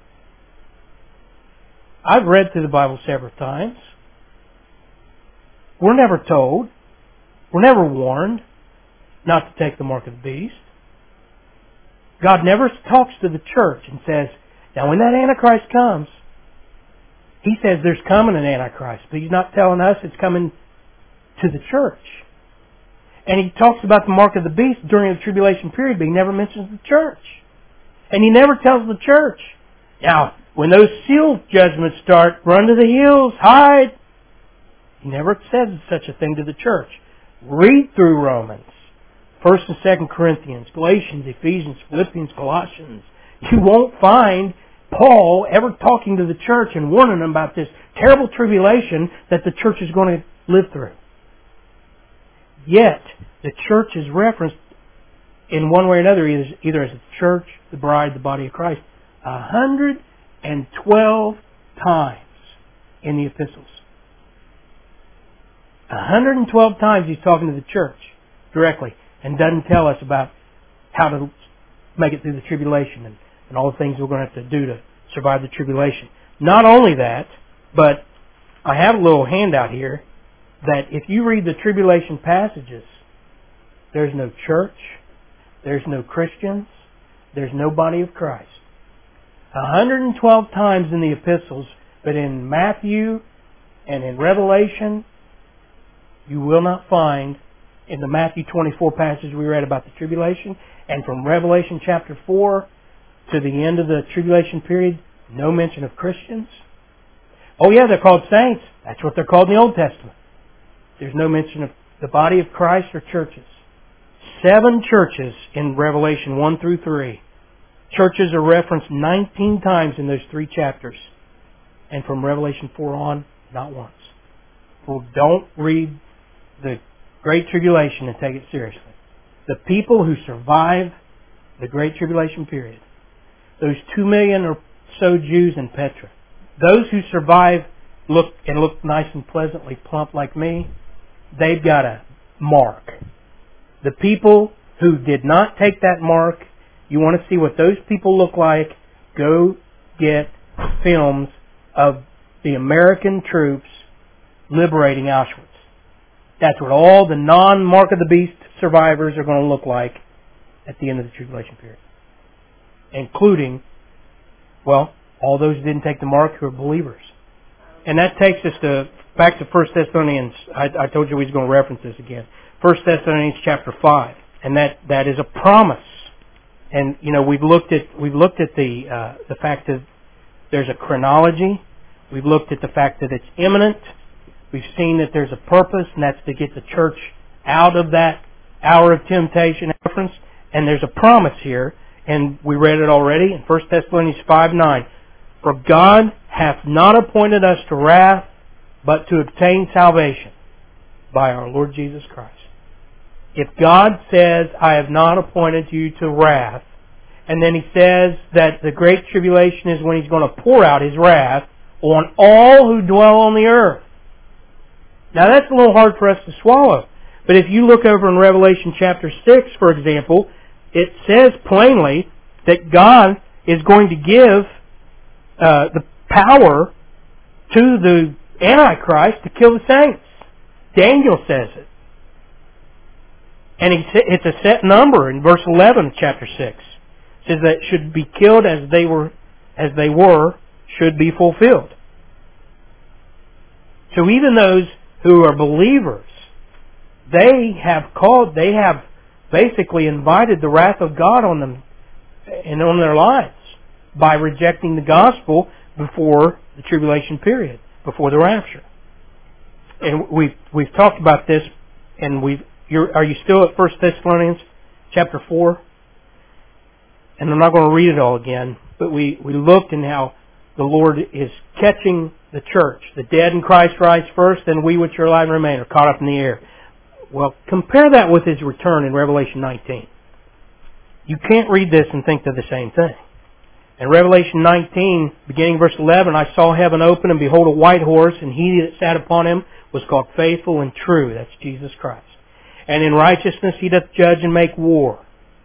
I've read through the Bible several times. We're never told. We're never warned not to take the mark of the beast. God never talks to the church and says, now when that Antichrist comes, He says there's coming an Antichrist, but He's not telling us it's coming to the church. And He talks about the mark of the beast during the tribulation period, but He never mentions the church. And He never tells the church, now, when those seal judgments start, run to the hills, hide. He never says such a thing to the church. Read through Romans, First and Second Corinthians, Galatians, Ephesians, Philippians, Colossians. You won't find Paul ever talking to the church and warning them about this terrible tribulation that the church is going to live through. Yet, the church is referenced in one way or another, either as the church, the bride, the body of Christ, a hundred and twelve times in the epistles. A hundred and twelve times He's talking to the church directly and doesn't tell us about how to make it through the tribulation and, and all the things we're going to have to do to survive the tribulation. Not only that, but I have a little handout here that if you read the tribulation passages, there's no church, there's no Christians, there's no body of Christ. one hundred twelve times in the epistles, but in Matthew and in Revelation, you will not find, in the Matthew twenty-four passage we read about the tribulation, and from Revelation chapter four to the end of the tribulation period, no mention of Christians. Oh yeah, they're called saints. That's what they're called in the Old Testament. There's no mention of the body of Christ or churches. Seven churches in Revelation one through three. Churches are referenced nineteen times in those three chapters. And from Revelation four on, not once. Well, don't read the Great Tribulation and take it seriously. The people who survive the Great Tribulation period, those two million or so Jews in Petra, those who survive look and look nice and pleasantly plump like me, they've got a mark. The people who did not take that mark, you want to see what those people look like, go get films of the American troops liberating Auschwitz. That's what all the non-Mark of the Beast survivors are going to look like at the end of the tribulation period. Including, well, all those who didn't take the mark who are believers. And that takes us to back to First Thessalonians. I, I told you we was going to reference this again. First Thessalonians chapter five. And that, that is a promise. And, you know, we've looked at, we've looked at the, uh, the fact that there's a chronology. We've looked at the fact that it's imminent. We've seen that there's a purpose, and that's to get the church out of that hour of temptation reference. And there's a promise here, and we read it already in First Thessalonians five nine. For God hath not appointed us to wrath, but to obtain salvation by our Lord Jesus Christ. If God says, I have not appointed you to wrath, and then He says that the Great Tribulation is when He's going to pour out His wrath on all who dwell on the earth. Now that's a little hard for us to swallow. But if you look over in Revelation chapter six, for example, it says plainly that God is going to give uh, the power to the Antichrist to kill the saints. Daniel says it. And it's a set number in verse eleven of chapter six. It says that should be killed as they were, as they were, should be fulfilled. So even those who are believers, they have called, they have basically invited the wrath of God on them and on their lives by rejecting the gospel before the tribulation period, before the rapture. And we've we've talked about this, and we've. You're, are you still at First Thessalonians chapter four? And I'm not going to read it all again, but we, we looked in how the Lord is catching the church. The dead in Christ rise first, then we which are alive and remain are caught up in the air. Well, compare that with His return in Revelation nineteen. You can't read this and think they're the same thing. In Revelation nineteen, beginning verse eleven, I saw heaven open, and behold a white horse, and he that sat upon him was called Faithful and True. That's Jesus Christ. And in righteousness he doth judge and make war.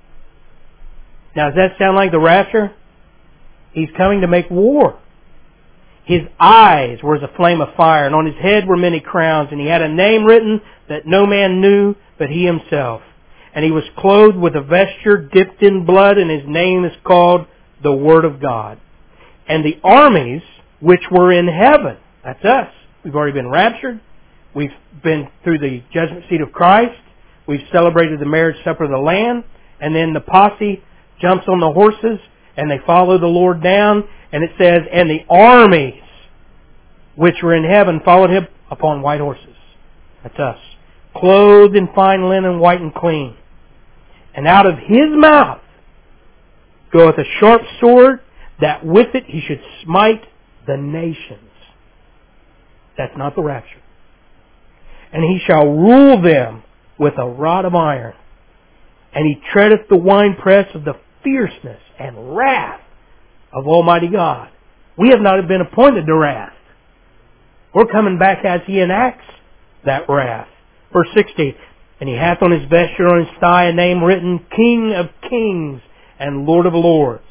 Now, does that sound like the rapture? He's coming to make war. His eyes were as a flame of fire, and on his head were many crowns, and he had a name written that no man knew but he himself. And he was clothed with a vesture dipped in blood, and his name is called the Word of God. And the armies which were in heaven, that's us. We've already been raptured. We've been through the judgment seat of Christ. We've celebrated the marriage supper of the Lamb. And then the posse jumps on the horses, and they follow the Lord down. And it says, and the armies which were in heaven followed him upon white horses. That's us. Clothed in fine linen, white and clean. And out of his mouth goeth a sharp sword, that with it he should smite the nations. That's not the rapture. And he shall rule them with a rod of iron. And he treadeth the winepress of the fierceness and wrath of Almighty God. We have not been appointed to wrath. We're coming back as he enacts that wrath. Verse sixteen, and he hath on his vesture on his thigh a name written, King of Kings and Lord of Lords.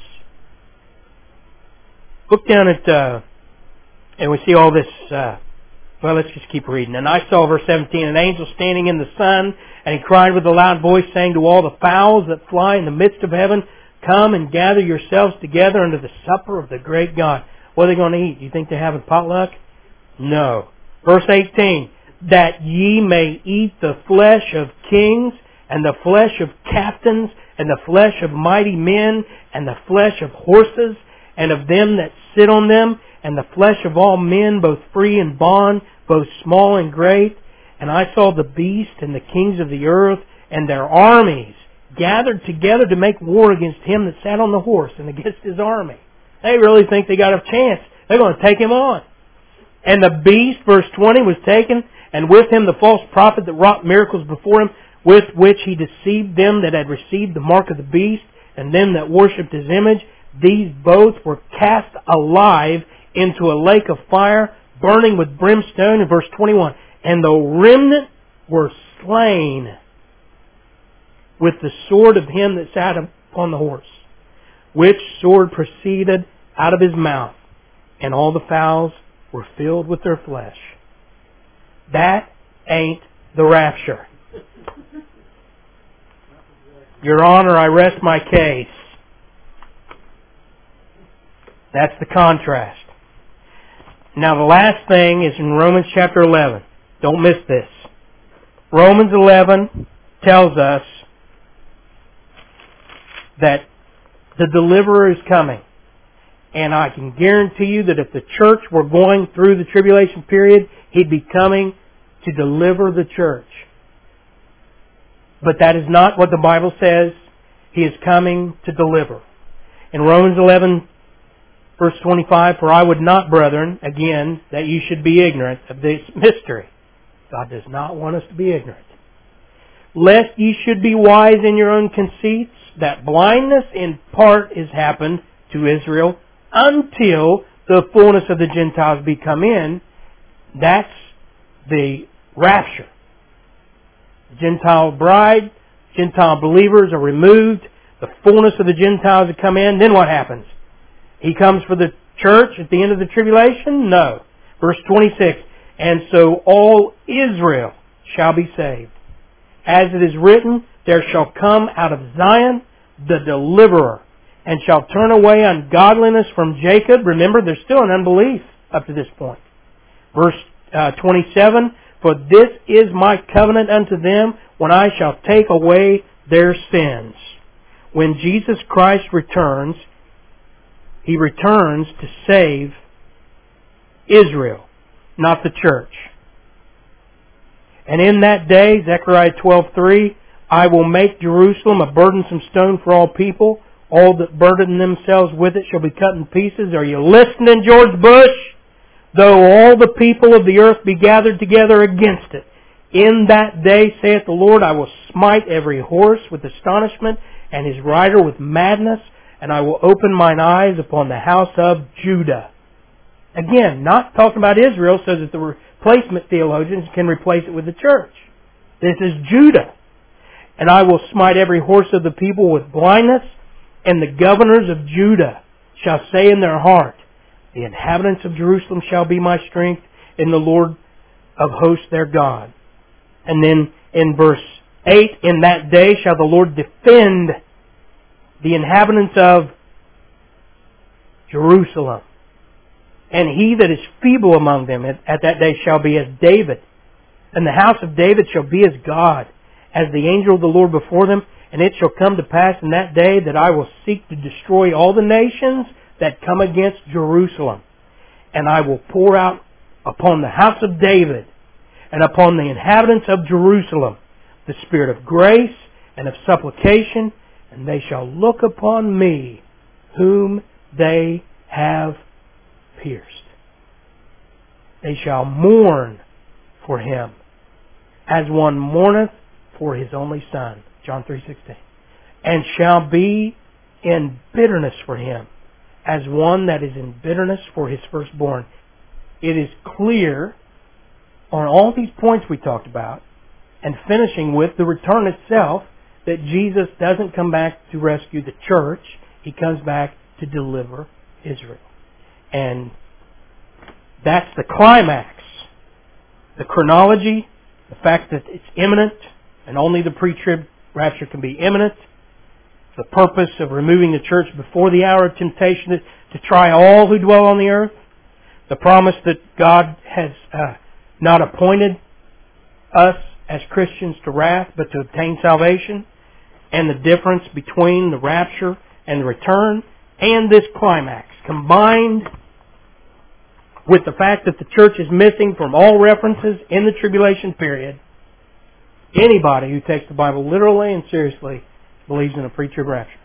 Look down at, uh, and we see all this, uh, well, let's just keep reading. And I saw, verse seventeen, an angel standing in the sun, and he cried with a loud voice, saying to all the fowls that fly in the midst of heaven, come and gather yourselves together unto the supper of the great God. What are they going to eat? Do you think they're having potluck? No. Verse eighteen, that ye may eat the flesh of kings, and the flesh of captains, and the flesh of mighty men, and the flesh of horses, and of them that sit on them, and the flesh of all men, both free and bond, both small and great. And I saw the beast and the kings of the earth and their armies gathered together to make war against him that sat on the horse and against his army. They really think they got a chance. They're going to take him on. And the beast, verse twenty, was taken, and with him the false prophet that wrought miracles before him, with which he deceived them that had received the mark of the beast, and them that worshipped his image. These both were cast alive into a lake of fire, burning with brimstone. In verse twenty-one, and the remnant were slain with the sword of him that sat upon the horse, which sword proceeded out of his mouth, and all the fowls were filled with their flesh. That ain't the rapture. Your Honor, I rest my case. That's the contrast. Now the last thing is in Romans chapter eleven. Don't miss this. Romans eleven tells us that the deliverer is coming. And I can guarantee you that if the church were going through the tribulation period, he'd be coming to deliver the church. But that is not what the Bible says. He is coming to deliver. In Romans eleven, verse twenty-five, for I would not, brethren, again, that you should be ignorant of this mystery. God does not want us to be ignorant. Lest ye should be wise in your own conceits, that blindness in part is happened to Israel until the fullness of the Gentiles be come in. That's the rapture. The Gentile bride, Gentile believers are removed the fullness of the Gentiles have come in, then what happens? He comes for the church at the end of the tribulation? No. Verse twenty-six, and so all Israel shall be saved. As it is written, there shall come out of Zion the deliverer, and shall turn away ungodliness from Jacob. Remember, there's still an unbelief up to this point. Verse uh, twenty-seven, for this is my covenant unto them when I shall take away their sins. When Jesus Christ returns, He returns to save Israel, not the church. And in that day, Zechariah twelve three, I will make Jerusalem a burdensome stone for all people. All that burden themselves with it shall be cut in pieces. Are you listening, George Bush? Though all the people of the earth be gathered together against it. In that day, saith the Lord, I will smite every horse with astonishment, and his rider with madness, and I will open mine eyes upon the house of Judah. Again, not talking about Israel so that the replacement theologians can replace it with the church. This is Judah. And I will smite every horse of the people with blindness, and the governors of Judah shall say in their heart, the inhabitants of Jerusalem shall be my strength, in the Lord of hosts their God. And then in verse eight, in that day shall the Lord defend the inhabitants of Jerusalem. And he that is feeble among them at, at that day shall be as David. And the house of David shall be as God, as the angel of the Lord before them. And it shall come to pass in that day that I will seek to destroy all the nations that come against Jerusalem. And I will pour out upon the house of David and upon the inhabitants of Jerusalem the spirit of grace and of supplication, and they shall look upon me whom they have pierced. They shall mourn for him as one mourneth for his only son. John three sixteen. And shall be in bitterness for him as one that is in bitterness for his firstborn. It is clear on all these points we talked about, and finishing with the return itself, that Jesus doesn't come back to rescue the church. He comes back to deliver Israel. And that's the climax. The chronology, the fact that it's imminent, and only the pre-trib rapture can be imminent. The purpose of removing the church before the hour of temptation to try all who dwell on the earth. The promise that God has uh, not appointed us as Christians to wrath, but to obtain salvation. And the difference between the rapture and the return, and this climax, combined with the fact that the church is missing from all references in the tribulation period. Anybody who takes the Bible literally and seriously believes in a pre-trib rapture.